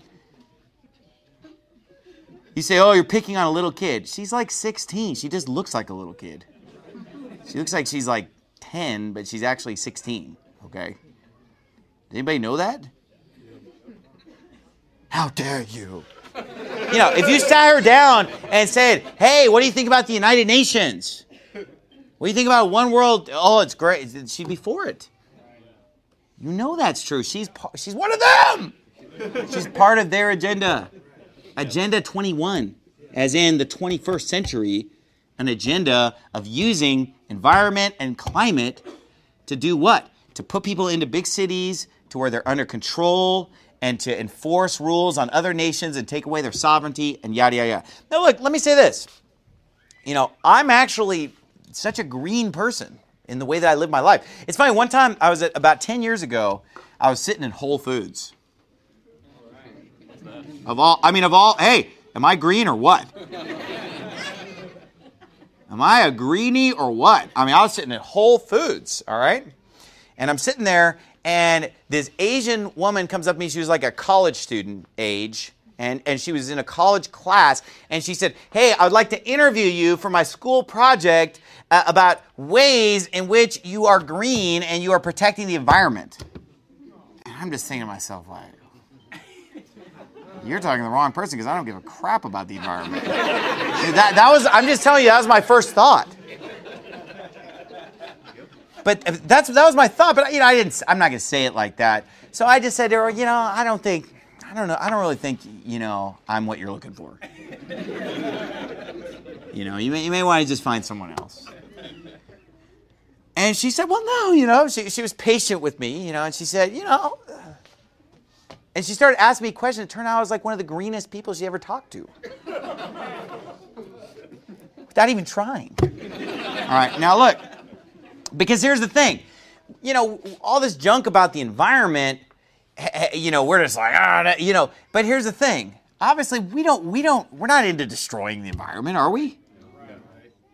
you say, oh, you're picking on a little kid. She's like 16. She just looks like a little kid. She looks like she's like 10, but she's actually 16, okay? Does anybody know that? How dare you? You know, if you sat her down and said, hey, what do you think about the United Nations? What do you think about one world? Oh, it's great. She'd be for it. You know that's true. She's one of them. She's part of their agenda. Agenda 21, as in the 21st century, an agenda of using environment and climate to do what? To put people into big cities to where they're under control and to enforce rules on other nations and take away their sovereignty and yada, yada, yada. Now, look, let me say this. You know, I'm actually such a green person in the way that I live my life. It's funny, one time I was about 10 years ago, I was sitting in Whole Foods. Hey, am I green or what? Am I a greenie or what? I mean, I was sitting at Whole Foods, all right? And I'm sitting there, and this Asian woman comes up to me. She was like a college student age, and she was in a college class, and she said, hey, I would like to interview you for my school project about ways in which you are green and you are protecting the environment. And I'm just thinking to myself, like, you're talking to the wrong person because I don't give a crap about the environment. I'm just telling you, that was my first thought. But that was my thought. But, you know, I'm not going to say it like that. So I just said to her, you know, I don't really think, you know, I'm what you're looking for. You know, you may want to just find someone else. And she said, well, no, you know, she was patient with me, you know, and she said, you know, and she started asking me questions. It turned out I was like one of the greenest people she ever talked to. Without even trying. All right, now look, because here's the thing. You know, all this junk about the environment, you know, we're just like, you know, but here's the thing. Obviously, we're not into destroying the environment, are we?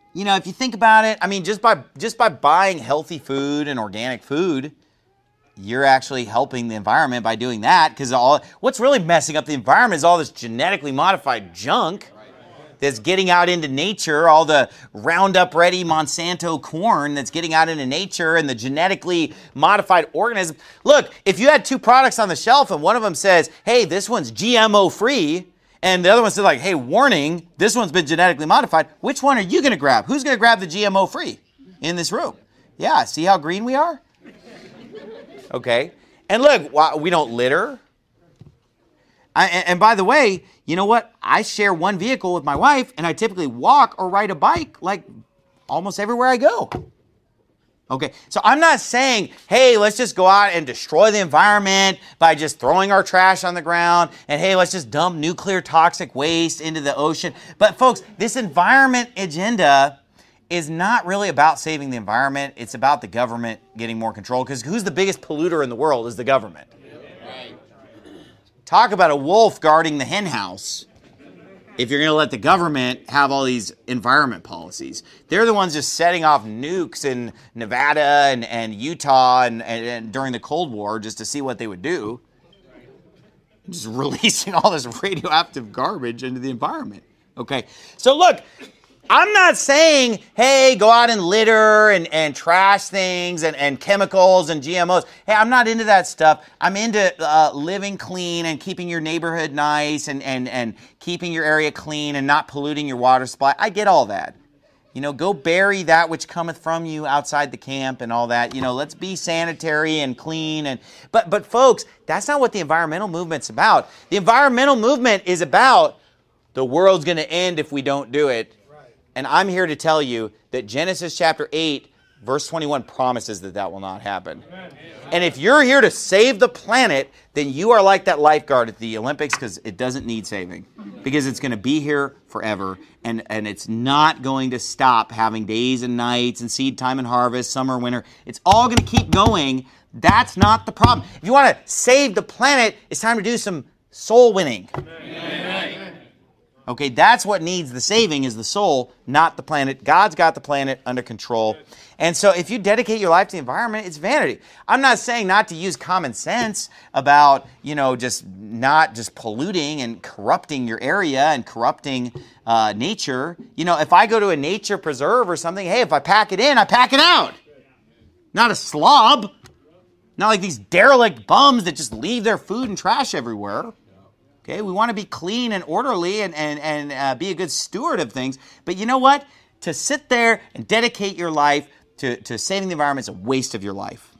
You know, if you think about it, I mean, just by buying healthy food and organic food, you're actually helping the environment by doing that, because what's really messing up the environment is all this genetically modified junk that's getting out into nature, all the Roundup Ready Monsanto corn that's getting out into nature, and the genetically modified organisms. Look, if you had two products on the shelf and one of them says, hey, this one's GMO free, and the other one says, like, hey, warning, this one's been genetically modified, which one are you going to grab? Who's going to grab the GMO free in this room? Yeah, see how green we are? Okay. And look, we don't litter. And by the way, you know what? I share one vehicle with my wife, and I typically walk or ride a bike like almost everywhere I go. Okay, so I'm not saying, hey, let's just go out and destroy the environment by just throwing our trash on the ground, and hey, let's just dump nuclear toxic waste into the ocean. But folks, this environment agenda is not really about saving the environment. It's about the government getting more control, because who's the biggest polluter in the world is the government. Right. Talk about a wolf guarding the hen house if you're going to let the government have all these environment policies. They're the ones just setting off nukes in Nevada and Utah and during the Cold War just to see what they would do. Just releasing all this radioactive garbage into the environment. Okay, so look, I'm not saying, hey, go out and litter and trash things and chemicals and GMOs. Hey, I'm not into that stuff. I'm into living clean and keeping your neighborhood nice and keeping your area clean and not polluting your water supply. I get all that. You know, go bury that which cometh from you outside the camp and all that. You know, let's be sanitary and clean. But folks, that's not what the environmental movement's about. The environmental movement is about the world's going to end if we don't do it. And I'm here to tell you that Genesis chapter 8, verse 21 promises that will not happen. And if you're here to save the planet, then you are like that lifeguard at the Olympics, because it doesn't need saving. Because it's going to be here forever. And it's not going to stop having days and nights and seed time and harvest, summer, winter. It's all going to keep going. That's not the problem. If you want to save the planet, it's time to do some soul winning. Okay, that's what needs the saving, is the soul, not the planet. God's got the planet under control. And so if you dedicate your life to the environment, it's vanity. I'm not saying not to use common sense about, you know, just not just polluting and corrupting your area and corrupting nature. You know, if I go to a nature preserve or something, hey, if I pack it in, I pack it out. Not a slob. Not like these derelict bums that just leave their food and trash everywhere. Okay, we want to be clean and orderly and be a good steward of things. But you know what? To sit there and dedicate your life to saving the environment is a waste of your life.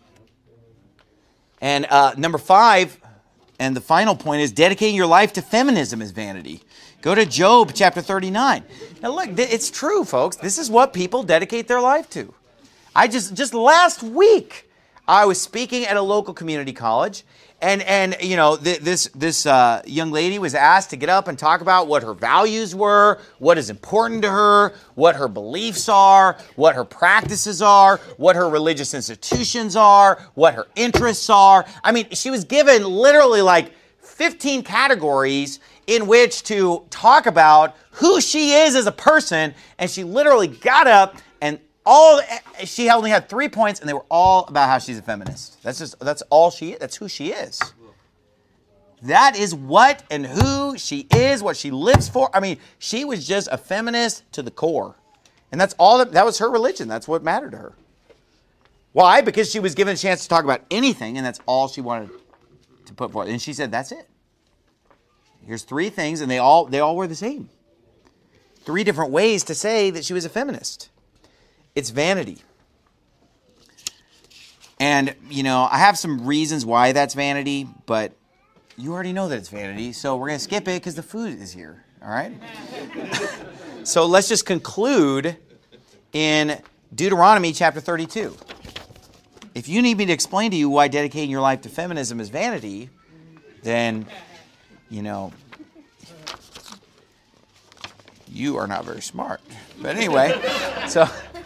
And number 5, and the final point, is dedicating your life to feminism is vanity. Go to Job chapter 39. Now look, it's true, folks. This is what people dedicate their life to. I just last week, I was speaking at a local community college. And you know, this young lady was asked to get up and talk about what her values were, what is important to her, what her beliefs are, what her practices are, what her religious institutions are, what her interests are. I mean, she was given literally like 15 categories in which to talk about who she is as a person, and she literally got up and she only had 3 points, and they were all about how she's a feminist. That's all she is. That's who she is. That is what and who she is, what she lives for. I mean, she was just a feminist to the core. And that's all that was her religion. That's what mattered to her. Why? Because she was given a chance to talk about anything, and that's all she wanted to put forth. And she said, that's it. Here's 3 things, and they all were the same. 3 different ways to say that she was a feminist. It's vanity. And, you know, I have some reasons why that's vanity, but you already know that it's vanity, so we're going to skip it because the food is here, all right? So let's just conclude in Deuteronomy chapter 32. If you need me to explain to you why dedicating your life to feminism is vanity, then, you know, you are not very smart. But anyway, so...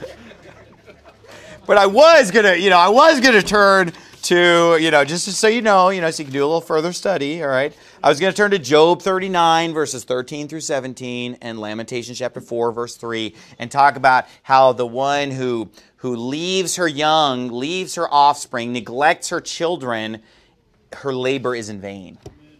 But I was gonna turn to, just so you know, so you can do a little further study, all right? I was going to turn to Job 39, verses 13 through 17, and Lamentations chapter 4, verse 3, and talk about how the one who leaves her young, leaves her offspring, neglects her children, her labor is in vain.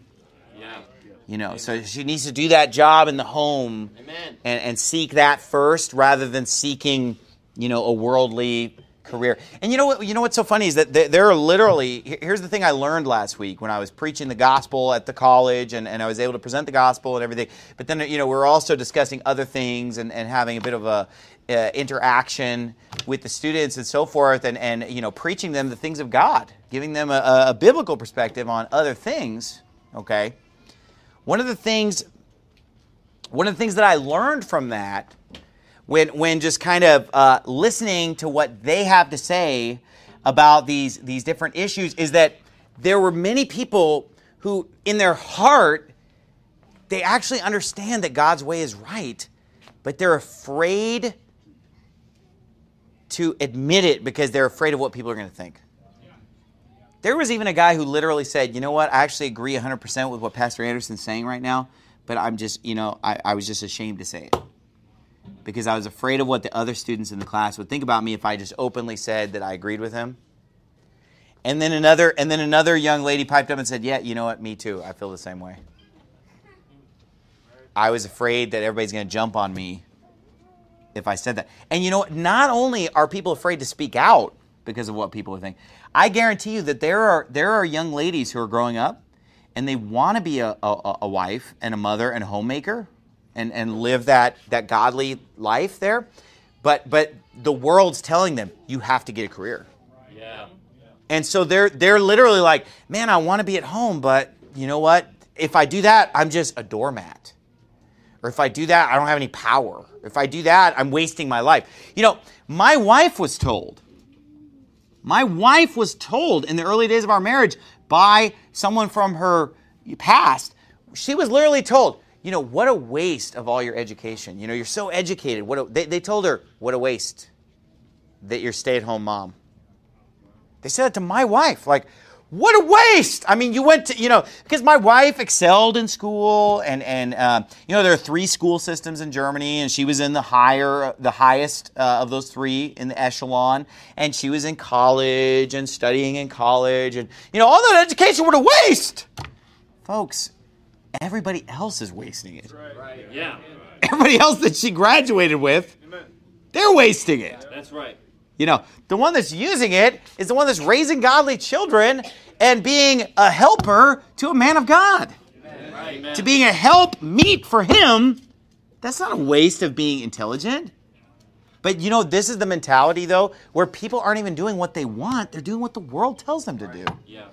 So she needs to do that job in the home and seek that first rather than seeking, a worldly career. And you know what's so funny is that there are literally, here's the thing I learned last week when I was preaching the gospel at the college and I was able to present the gospel and everything. But then, we're also discussing other things and having a bit of a interaction with the students and so forth and preaching them the things of God, giving them a biblical perspective on other things, okay? One of the things that I learned from that when just kind of listening to what they have to say about these different issues is that there were many people who, in their heart, they actually understand that God's way is right, but they're afraid to admit it because they're afraid of what people are going to think. There was even a guy who literally said, you know what, I actually agree 100% with what Pastor Anderson's saying right now, but I'm just, I was just ashamed to say it. Because I was afraid of what the other students in the class would think about me if I just openly said that I agreed with him. And then another young lady piped up and said, yeah, you know what, me too, I feel the same way. I was afraid that everybody's going to jump on me if I said that. And not only are people afraid to speak out because of what people think, I guarantee you that there are young ladies who are growing up and they want to be a wife and a mother and a homemaker and live that godly life there. But the world's telling them, you have to get a career. Yeah. And so they're literally like, man, I want to be at home, but you know what? If I do that, I'm just a doormat. Or if I do that, I don't have any power. If I do that, I'm wasting my life. My wife was told in the early days of our marriage by someone from her past, she was literally told, what a waste of all your education. You're so educated. They told her, what a waste that you're stay-at-home mom. They said it to my wife, like, what a waste. I mean, you went to, because my wife excelled in school and there are 3 school systems in Germany and she was in the highest of those 3 in the echelon. And she was in college and studying in college and, all that education, what a waste. Folks, everybody else is wasting it. Right. Yeah. Everybody else that she graduated with, they're wasting it. That's right. The one that's using it is the one that's raising godly children and being a helper to a man of God. Amen. To being a help meet for him, that's not a waste of being intelligent. But this is the mentality, though, where people aren't even doing what they want. They're doing what the world tells them to do. Yeah.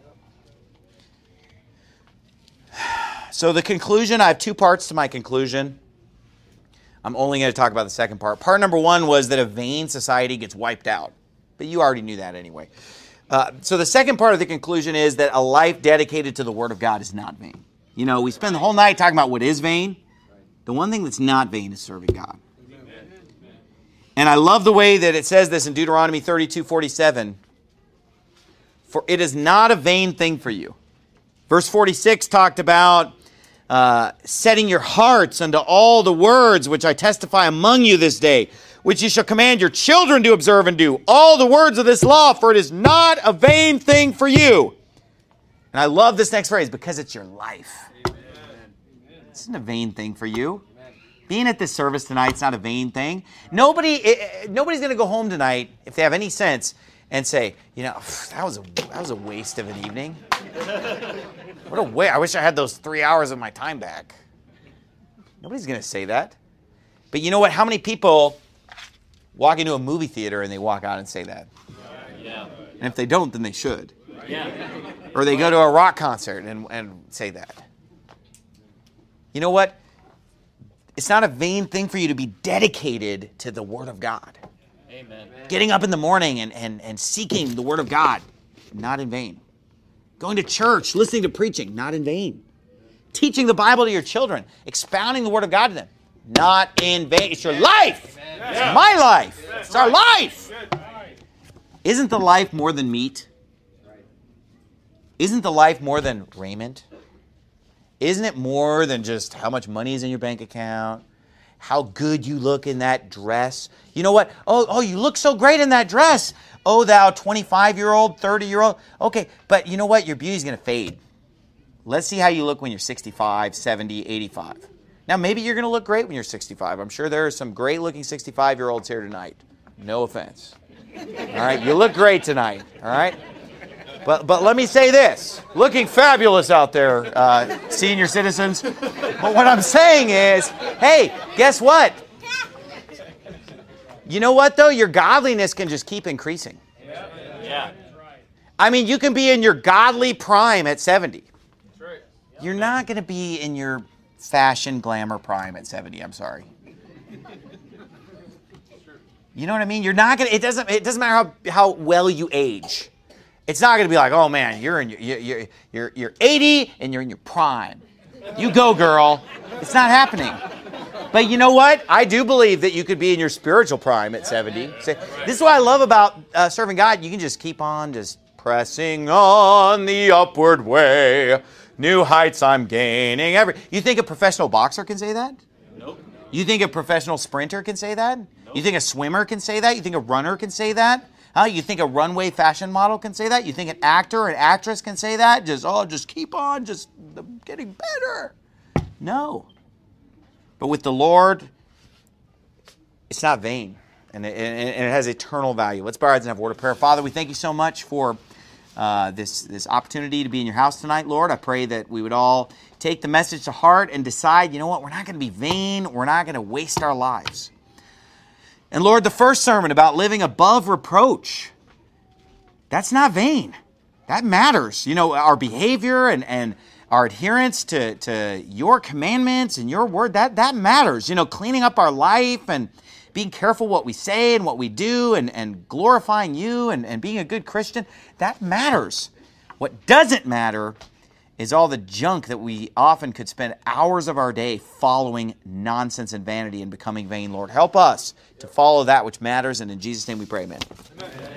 So the conclusion, I have 2 parts to my conclusion. I'm only going to talk about the second part. Part number 1 was that a vain society gets wiped out. But you already knew that anyway. So the second part of the conclusion is that a life dedicated to the Word of God is not vain. We spend the whole night talking about what is vain. The one thing that's not vain is serving God. And I love the way that it says this in Deuteronomy 32:47. For it is not a vain thing for you. Verse 46 talked about setting your hearts unto all the words which I testify among you this day, which you shall command your children to observe and do, all the words of this law, for it is not a vain thing for you. And I love this next phrase, because it's your life. Amen. This isn't a vain thing for you. Amen. Being at this service tonight is not a vain thing. Nobody's going to go home tonight, if they have any sense, and say, that was a waste of an evening. What a waste. I wish I had those 3 hours of my time back. Nobody's going to say that. But you know what? How many people walk into a movie theater and they walk out and say that? Yeah. And if they don't, then they should. Yeah. Or they go to a rock concert and say that. You know what? It's not a vain thing for you to be dedicated to the Word of God. Amen. Getting up in the morning and seeking the Word of God, not in vain. Going to church, listening to preaching, not in vain. Teaching the Bible to your children, expounding the Word of God to them, not in vain. It's your life. It's my life. It's our life. Isn't the life more than meat? Isn't the life more than raiment? Isn't it more than just how much money is in your bank account? How good you look in that dress. You know what? Oh, you look so great in that dress. Oh, thou 25-year-old, 30-year-old. Okay, but you know what? Your beauty's going to fade. Let's see how you look when you're 65, 70, 85. Now, maybe you're going to look great when you're 65. I'm sure there are some great-looking 65-year-olds here tonight. No offense. All right, you look great tonight. All right? But let me say this. Looking fabulous out there, senior citizens. But what I'm saying is, hey, guess what? You know what, though? Your godliness can just keep increasing. Yeah. I mean, you can be in your godly prime at 70. You're not going to be in your fashion glamour prime at 70. I'm sorry. You know what I mean? You're not going to. It doesn't matter how well you age. It's not going to be like, oh man, you're 80 and you're in your prime. You go, girl. It's not happening. But you know what? I do believe that you could be in your spiritual prime at 70. This is what I love about serving God. You can just keep on just pressing on the upward way. New heights I'm gaining. You think a professional boxer can say that? Nope. You think a professional sprinter can say that? Nope. You think a swimmer can say that? You think a runner can say that? You think a runway fashion model can say that? You think an actor or an actress can say that? Just keep on, just getting better. No. But with the Lord, it's not vain. And it has eternal value. Let's bow our heads and have a word of prayer. Father, we thank you so much for this opportunity to be in your house tonight, Lord. I pray that we would all take the message to heart and decide, you know what, we're not going to be vain. We're not going to waste our lives. And Lord, the first sermon about living above reproach, that's not vain. That matters. You know, our behavior and our adherence to your commandments and your word, that matters. You know, cleaning up our life and being careful what we say and what we do and glorifying you and being a good Christian, that matters. What doesn't matter is all the junk that we often could spend hours of our day following nonsense and vanity and becoming vain, Lord. Help us to follow that which matters, and in Jesus' name we pray, amen.